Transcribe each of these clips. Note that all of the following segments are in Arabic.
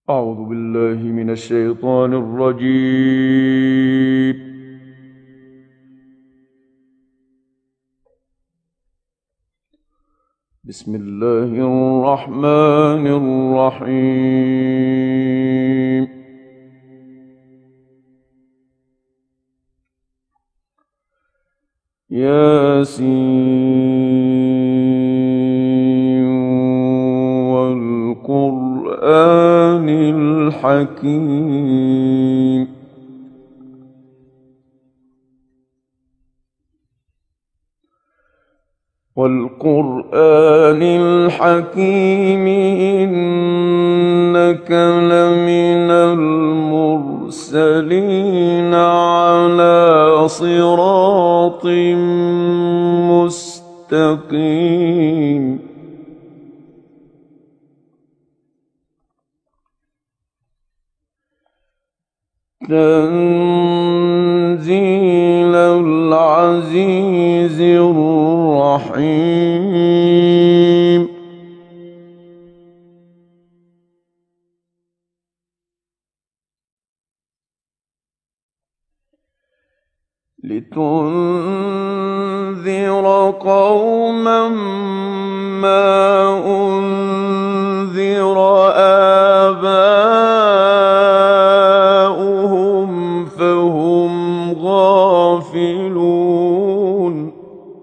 أعوذ بالله من الشيطان الرجيم. بسم الله الرحمن الرحيم. ياسين والقرآن الحكيم. والقرآن الحكيم إنك لمن المرسلين على صراط مستقيم. تنزيل العزيز الرحيم. لتنذر قوما ما أنذر آباؤهم فهم غافلون.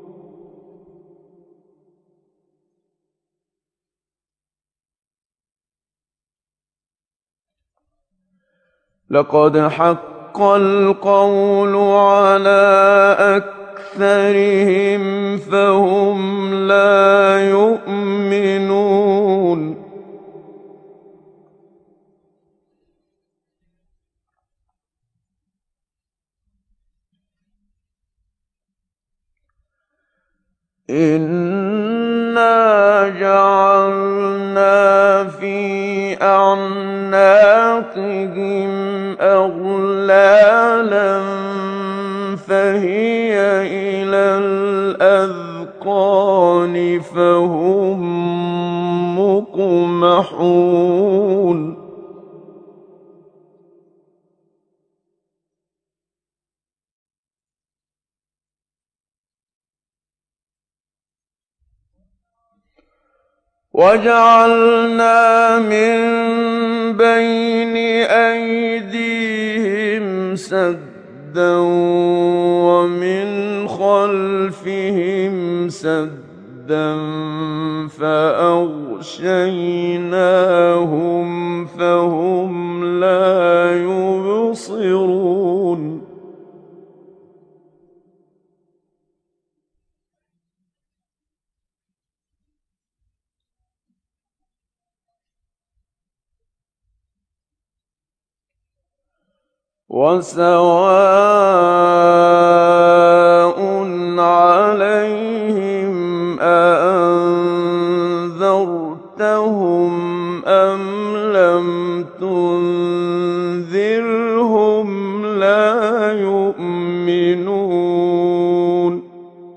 لقد حق القول على أكثرهم فهم لا يؤمنون. إنا جعلنا في أعناقهم أغلالا فهي إلى الأذقان فهم مقمحون. وجعلنا من بين أيديهم سدا ومن خلفهم سدا فأغشيناهم فهم لا يبصرون. وسواء عليهم أأنذرتهم أم لم تنذرهم لا يؤمنون.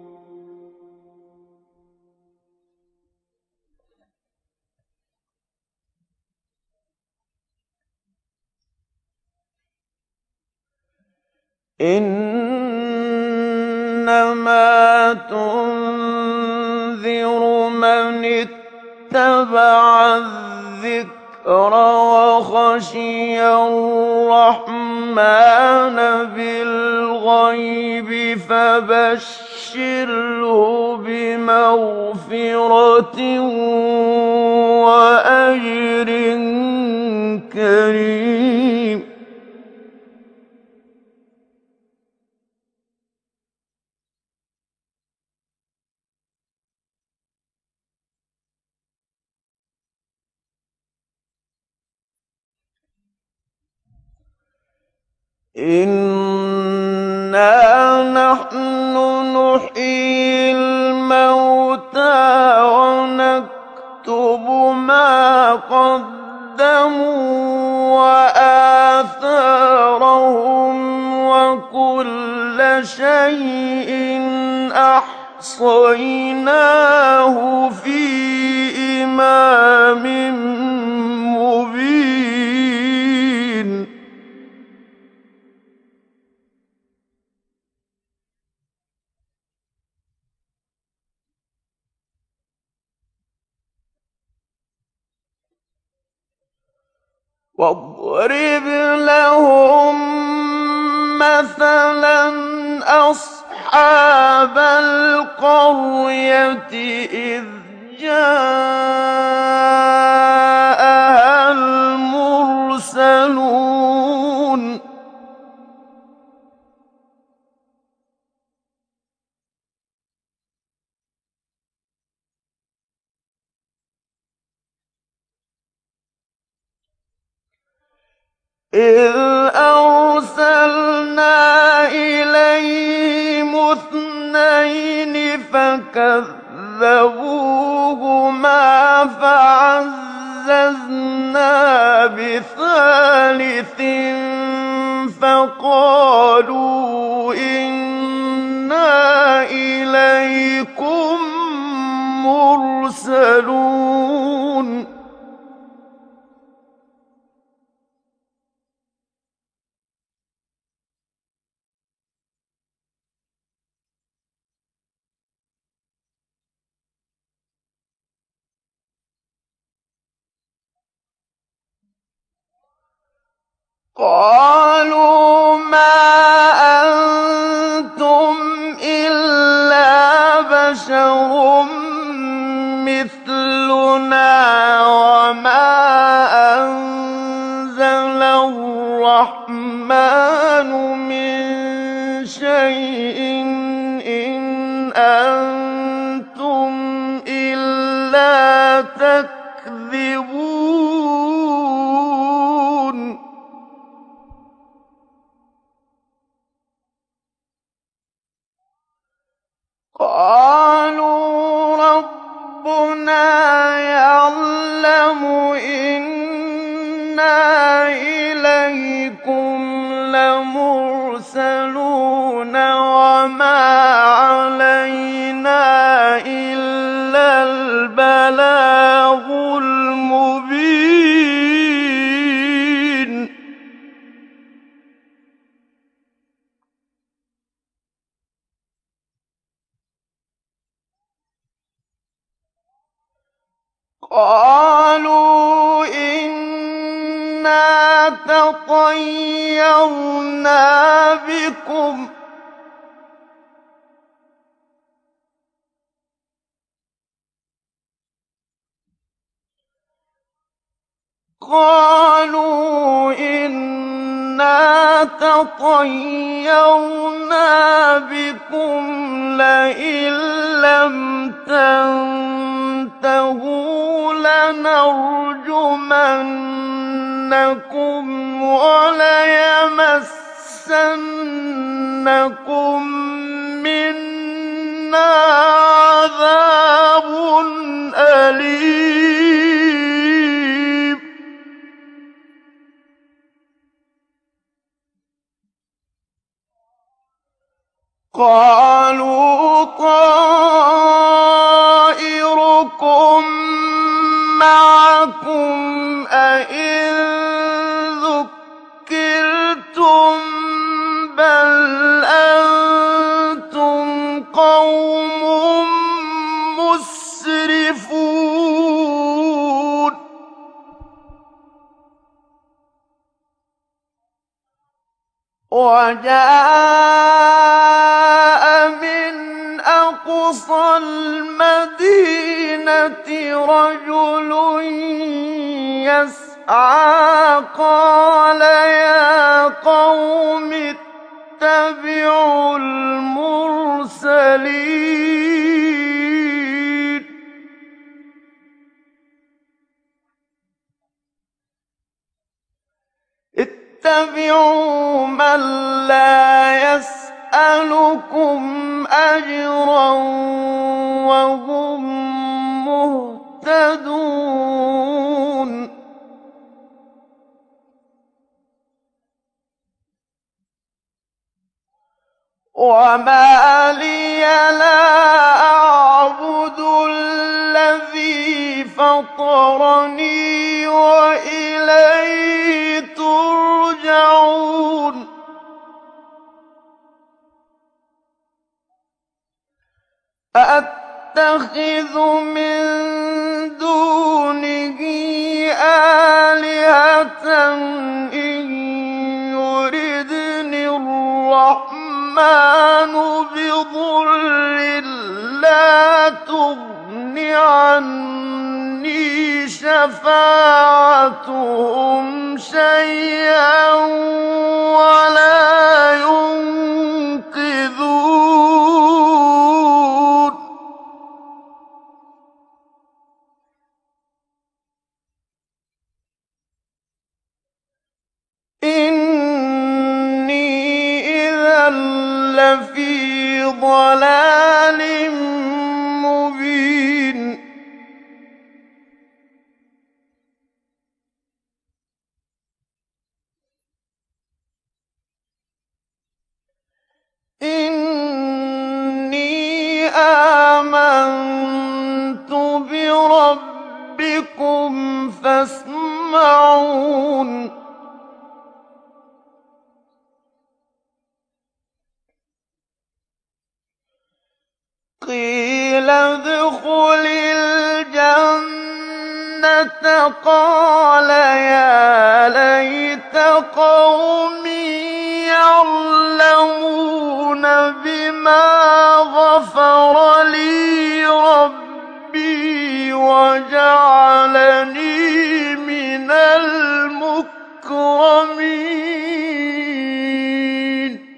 إنما تنذر من اتبع الذكر وخشي الرحمن بالغيب فبشره بمغفرة وأجر كريم. إنا نحن نحيي الموتى ونكتب ما قدموا وآثارهم وكل شيء أحصيناه في إمام مبين. واضرب لهم مثلا أصحاب القرية إذ جاءها المرسلون إذ أرسلنا إليهم اثنين فكذبوهما فعززنا بثالث فقالوا إنا إليكم مرسلون قالوا ما أنتم إلا بشر مثلنا وما أنزل الرحمن من شيء إن أنتم إلا تكذبون قالوا ربنا يعلم إنا إليكم لمرسلون وما علينا إلا البلاغ المبين قالوا إنا تطيرنا بكم قالوا إنا تطيرنا بكم لئن لم تنتهوا لنرجمنكم وليمسنكم منا عذاب أليم قالوا طائركم معكم أئن ذكرتم بل أنتم قوم مسرفون وجاء من أقصى المدينة رجل يسعى قال يا قوم اتبعوا المرسلين اتبعوا من لا يسألكم أجرا وهم مهتدون وما لي لا أعبد الذي فطرني وإليه ترجعون أأتخذ من دونه آلهة عني شفاعتهم شيئا ولا ينقذون إني إذا لفي ضلال مبين إني آمنت بربكم فاسمعون قيل ادخل الجنة قال يا ليت قومي يعلمون بما غفر لي ربي وجعلني من المكرمين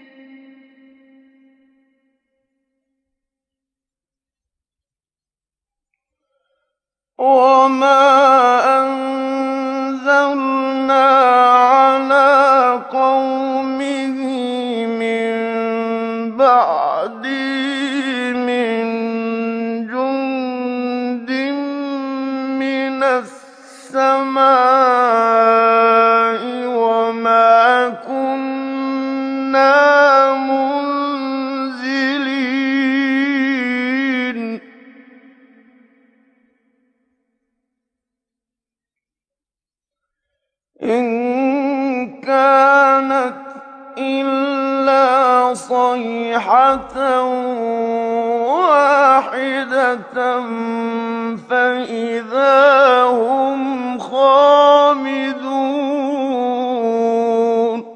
وما أنزلنا على قومه من بعده من جند من السماء وما كنا منزلين إن كانت إلا صيحة واحدة فإذا هم خامدون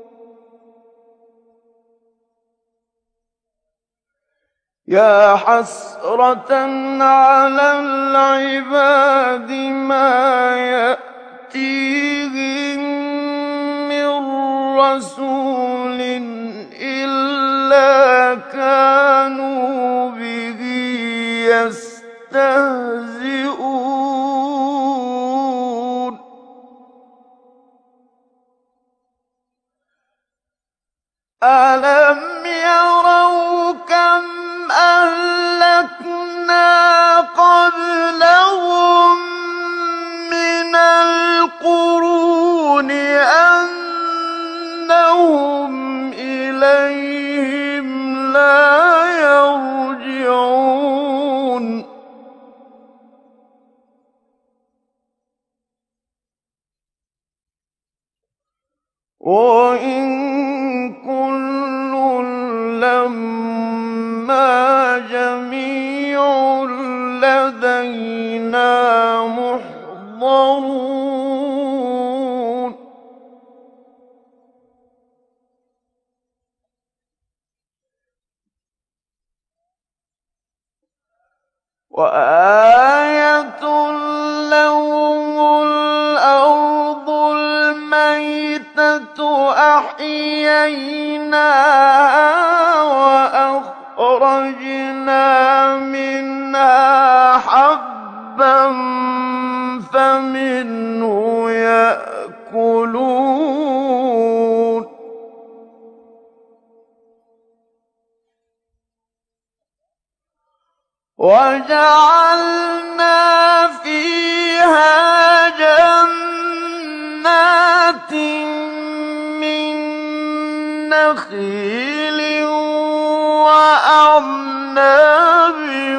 يا حسرة على العباد ما يأتيهم من رسول إلا كانوا به يستهزئون ألم يروا كم أهلكنا قبلهم من القرون أنهم إليهم لا يرجعون وإن كل لما جميع لدينا محضرون وآية لهم الأرض الميتة أحييناها وأخرجنا منها حبا فمنه يأكلون وجعلنا فيها جنات من نخيل وأعناب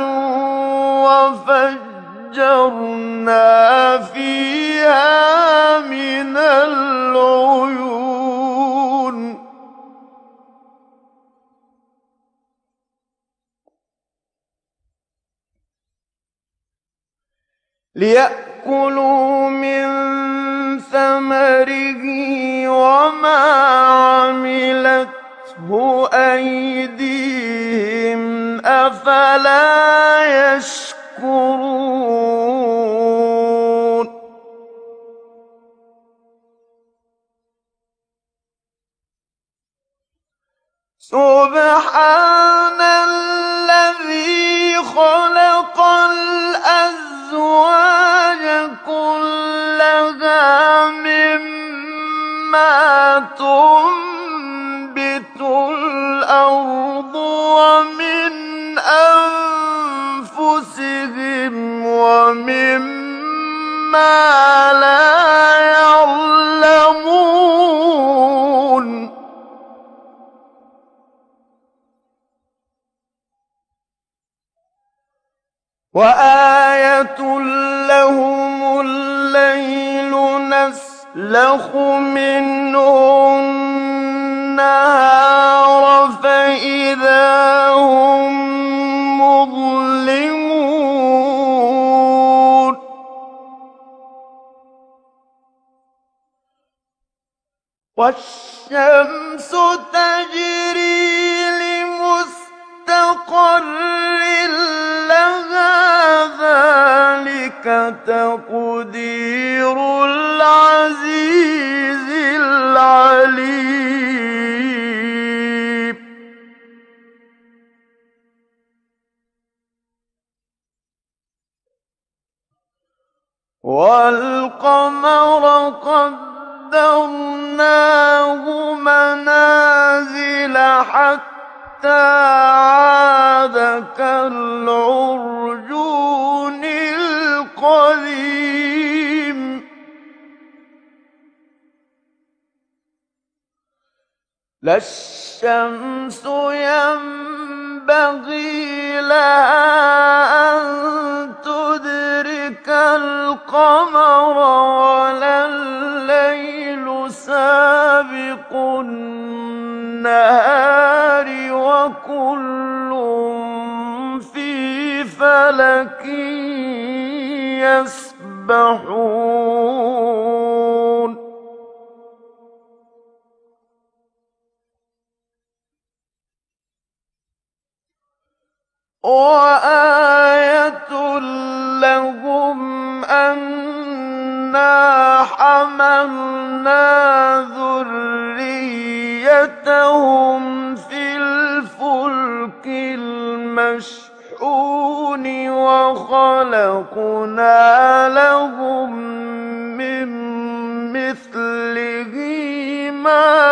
وفجرنا فيها من العيون ليأكلوا من ثمره وما عملته أيديهم أفلا يشكرون يشكرون سبحان الذي خلق الأزواج كلها مما تنبت الأرض ومن أنفسهم ومما لا يعلمون وآية لهم الليل نسلخ منه النهار فإذا هم مظلمون والشمس تجري لمستقر لها ذلك تقدير العزيز العليم والقمر قدرناه منازل حتى عاد كالعرجون القديم لا الشمس ينبغي لها أن تدرك القمر ولا الليل سابق النهار وكل في فلك يسبحون وآية لهم أنا حملنا ذريتهم في الفلك المشحون وخلقنا لهم من مثله ما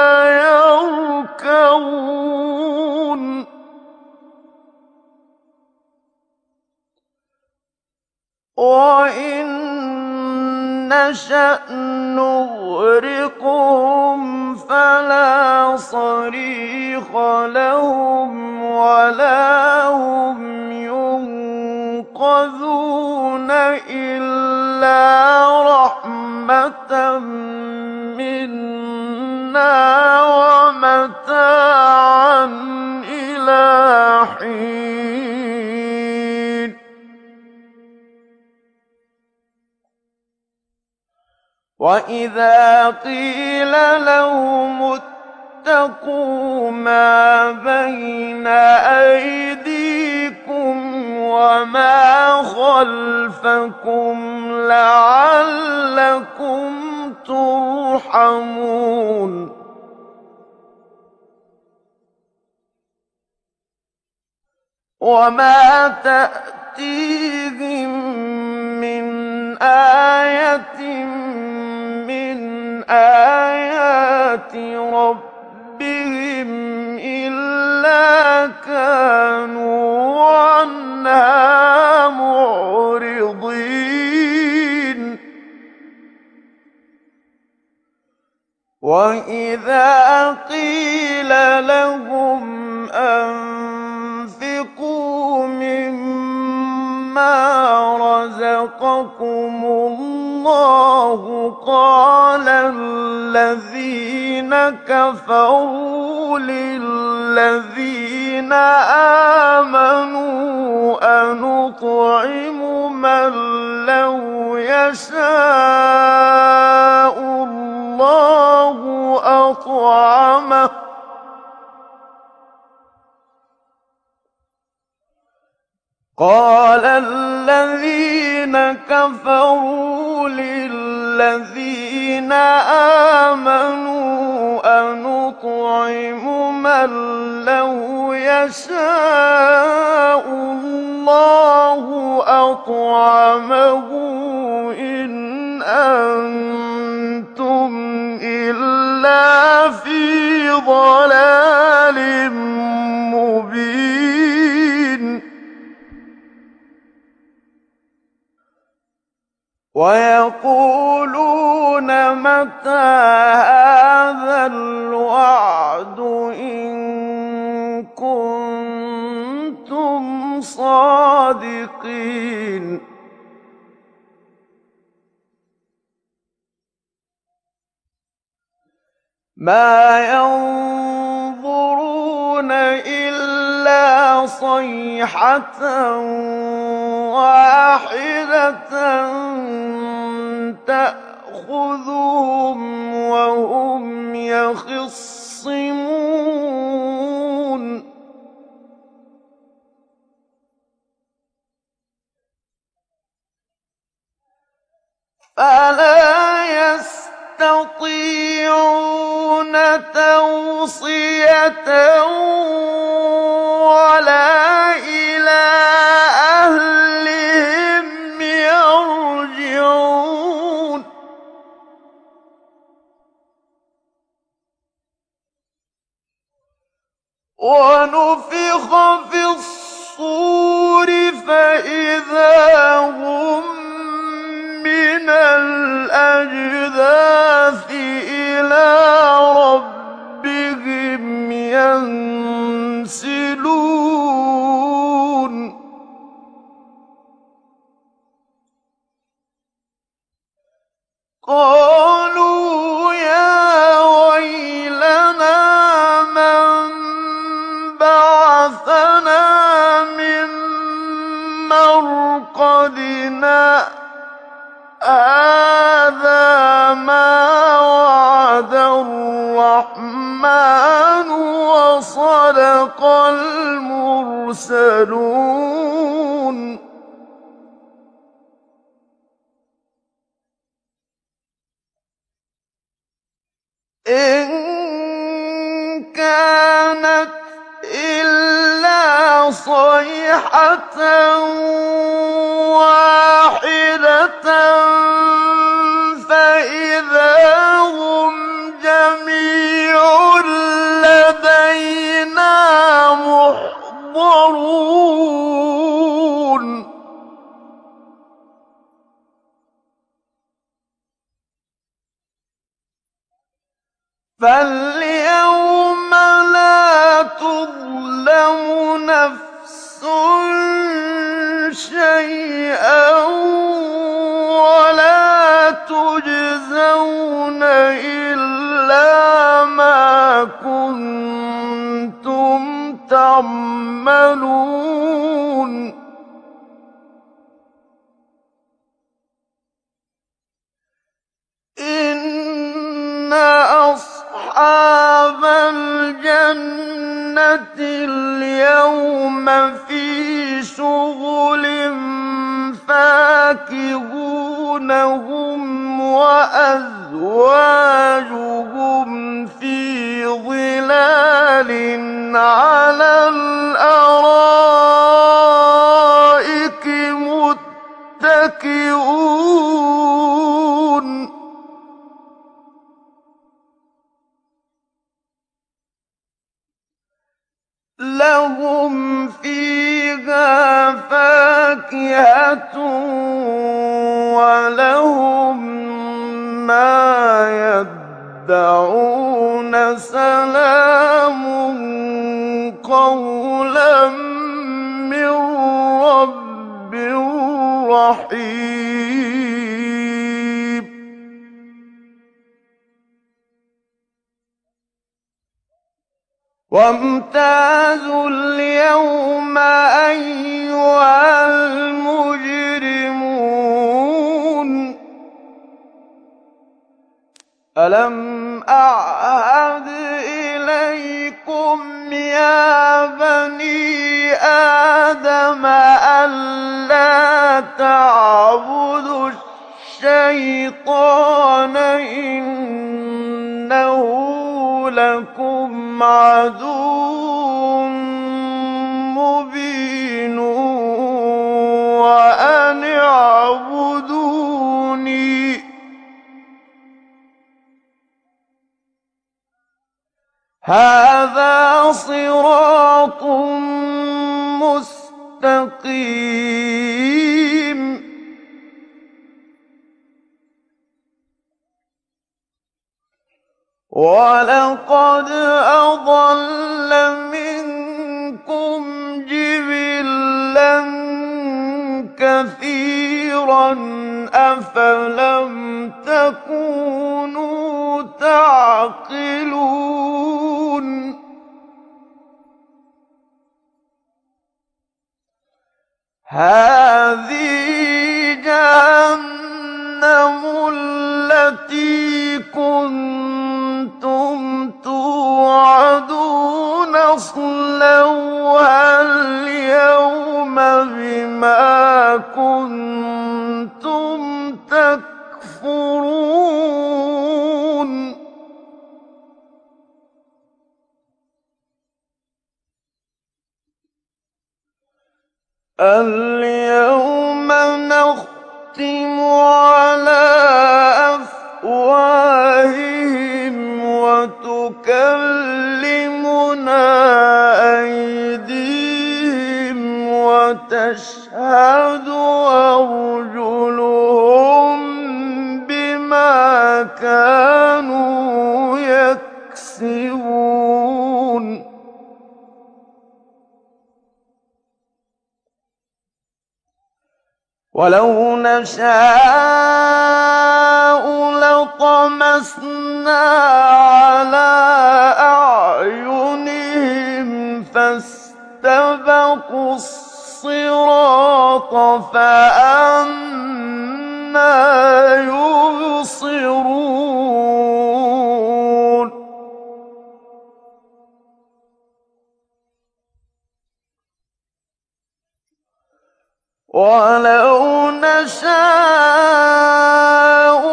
يركبون وإن نشأ نغرقهم فلا صريخ لهم ولا هم ينقذون إلا رحمة منا ومتاعا إلى حين وإذا قيل لهم اتقوا ما بين أيديكم وما خلفكم لعلكم ترحمون وما تأتيهم من آية من آيات ربهم إلا كانوا عنها معرضين وإذا قيل لهم أنفقوا مما رزقكم الله قال الذين كفروا للذين آمنوا أنطعم من لو يشاء الله أطعمه قال كفروا للذين آمنوا أنطعم من لو يشاء الله أطعمه إن أنتم إلا في ضلال مبين ويقولون متى هذا الوعد إن كنتم صادقين ما ينظرون إلا صيحة واحدة تأخذهم وهم يخصمون فلا يستطيعون توصية ولا إلى أهلهم يرجعون ونفخ في الصور فإذا هم من الأجداث إلى ربهم ينسلون قالوا يا ويلنا من بعثنا من مرقدنا هذا ما وعد الرحمن وصدق المرسلون إن كانت إلا صيحة واحدة فإذا هم جميع لدينا محضرون فاليوم لا تظلم نفس شيئا ولا تجزون إلا ما كنتم تعملون إن أصحاب الجنة اليوم في شغل فاكهون هم وأزواجهم في ظلال على الأرائك متكئون لهم فيها فاكهة ولهم ما يدعون سلام قولا من رب رحيم وامتازوا اليوم أيها المجرمون ألم أعهد إليكم يا بني آدم ألا تعبدوا الشيطان إنه لكم عدو مبين وأن اعبدوني هذا صراط مستقيم ولقد أضل منكم جبلا كثيرا أفلم تكونوا تعقلون هذه جهنم التي كنتم توعدون اصلوها اليوم بما كنتم تكفرون اليوم نختم على أفواههم وتكلمنا أيديهم وتشهد أرجلهم بما كانوا يكسبون ولو نشاء لطمسنا على أعينهم فاستبقوا الصراط فأنى يبصرون ولو نشاء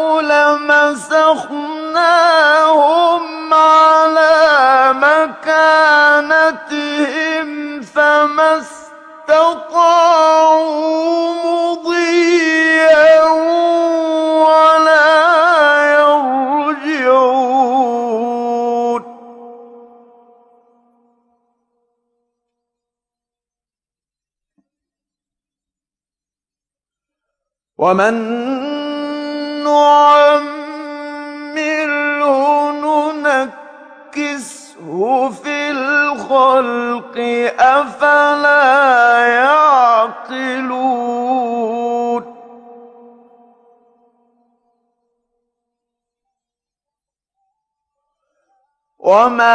لمسخناهم على مكانتهم فما استطاعوا مضيا ولا يرجعون ومن نعمره ننكسه في الخلق أفلا يعقلون وما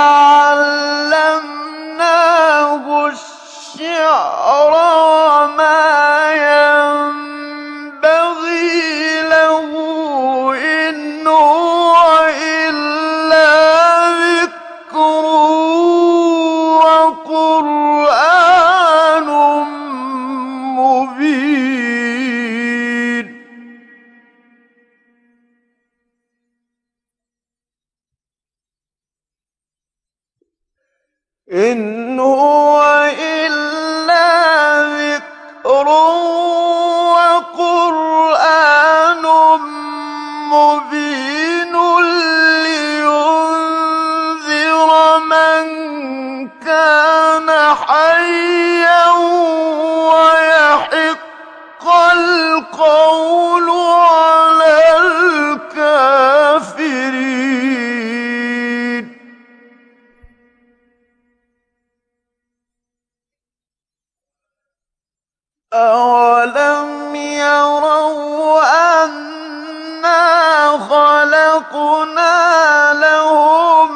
علمناه الشعر وما ينبغي له إن هو إلا ذكر وقرآن مبين إن هو إلا ذكر وقرآن مبين لينذر من كان حيا ويحق القول على الكافرين أولم يروا أنا خلقنا لهم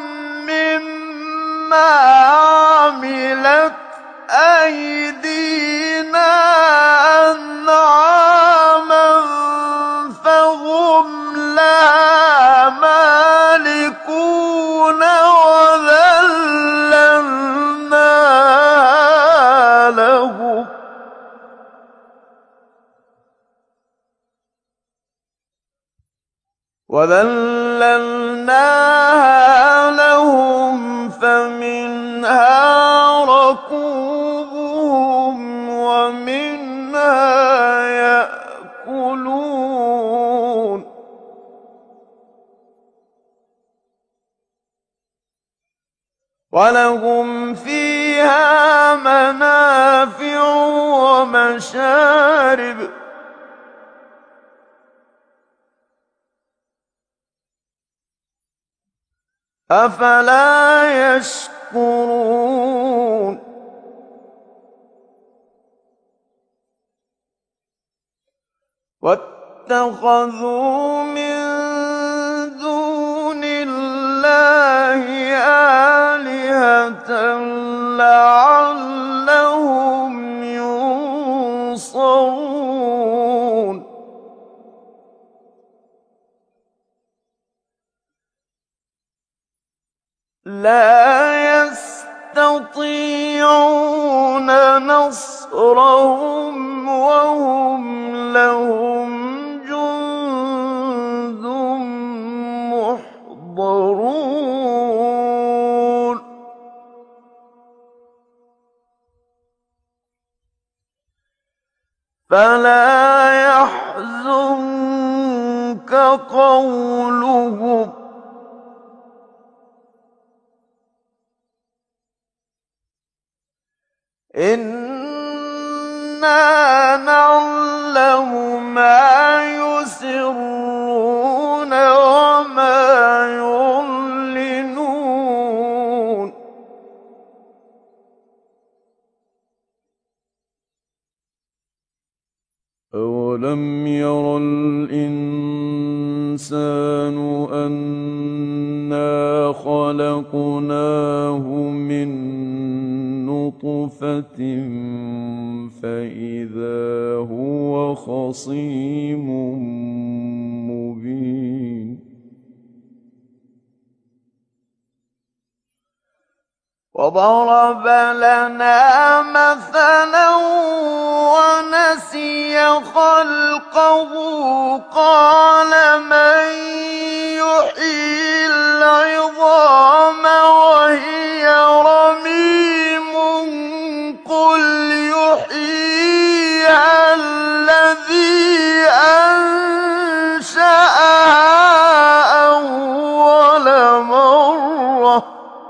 مما عملت أيدينا أنعاما فهم لها مالكون وذللناها لهم فَذَلَّلْنَاهَا لَهُمْ فَمِنْهَا رَكُوبُهُمْ وَمِنْهَا يَأْكُلُونَ وَلَهُمْ فِيهَا مَنَافِعُ وَمَشَارِبُ أَفَلَا يَشْكُرُونَ وَاتَّخَذُوا مِن دُونِ اللَّهِ آلِهَةً لَّعَلَّهُمْ يُنصَرُونَ لَا يَسْتَطِيعُونَ نَصْرَهُمْ وَهُمْ لَهُمْ جُندٌ مُّحْضَرُونَ فَلَا يَحْزُنكَ قَوْلُهُمْ إِنَّا نَعْلَمُ مَا يُسِرُّونَ وَمَا يُعْلِنُونَ أَوَلَمْ يَرَ الْإِنسَانُ أَنَّا خَلَقْنَاهُ مِن نُّطْفَةٍ فَإِذَا هُوَ خَصِيمٌ مُّبِينٌ وَضَرَبَ لَنَا مَثَلًا وَنَسِيَ خَلْقَهُ قَالَ مَن يُحْيِي الْعِظَامَ وَهِيَ رَمِيمٌ قُلْ يُحْيِيهَا الَّذِي أَنشَأَهَا أَوَّلَ مَرَّةٍ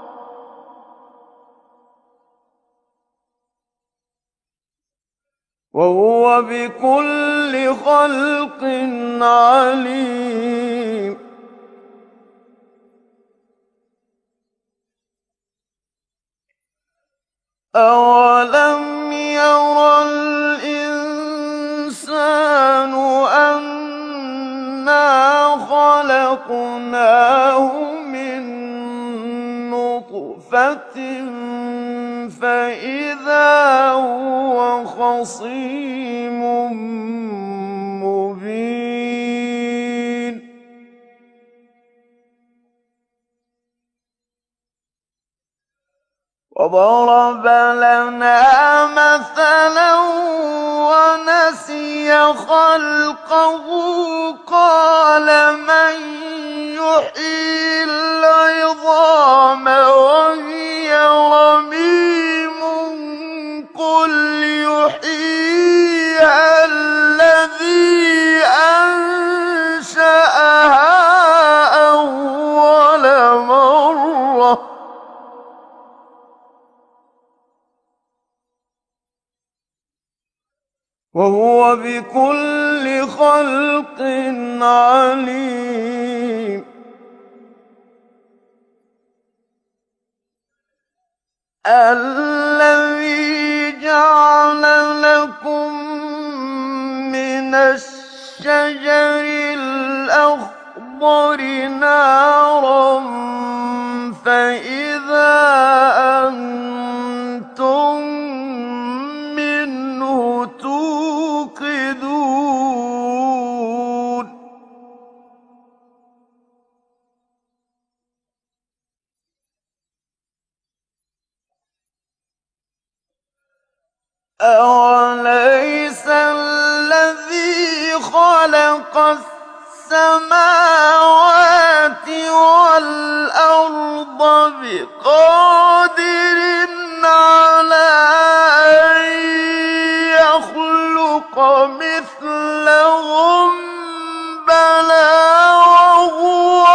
وَهُوَ بِكُلِّ خَلْقٍ عَلِيمٌ أَوَلَمْ يَرَ الْإِنسَانُ أَنَّا خَلَقْنَاهُ مِن نُّطْفَةٍ فَإِذَا هُوَ خَصِيمٌ مُّبِينٌ وَضَرَبَ لَنَا مَثَلًا وَنَسِيَ خَلْقَهُ قَالَ مَن يُحْيِي الْعِظَامَ وَهِيَ رَمِيمٌ قُلْ يُحْيِيهَا الَّذِي أَنشَأَهَا أَوَّلَ مَرَّةٍ وَهُوَ بِكُلِّ خَلْقٍ عَلِيمٌ الَّذِي جَعَلَ لَكُم مِّنَ الشَّجَرِ الْأَخْضَرِ نَارًا فَإِذَا أَنتُم مِّنْهُ تُوقِدُونَ أَوَلَيْسَ الَّذِي خَلَقَ السَّمَاوَاتِ بقادر على أن يخلق مثلهم بلى وهو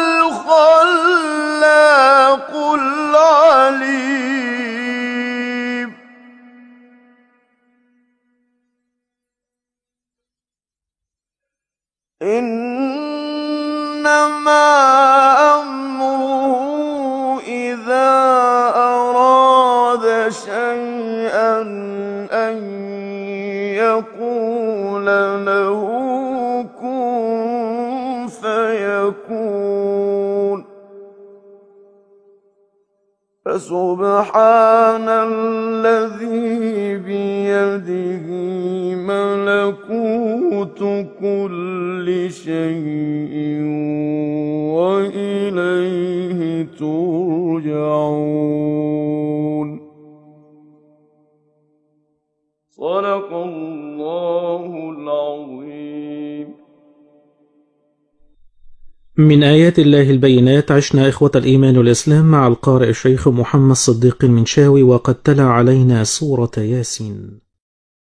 الخلاق العليم إنما أمره إذا أراد شيئا أن يقول له كن فيكون فسبحان الذي بيده ملكوت كل شيء وإليه ترجعون. صدق الله العظيم. من آيات الله البينات. عشنا إخوة الإيمان والإسلام مع القارئ الشيخ محمد صديق المنشاوي، وقد تلا علينا سورة ياسين.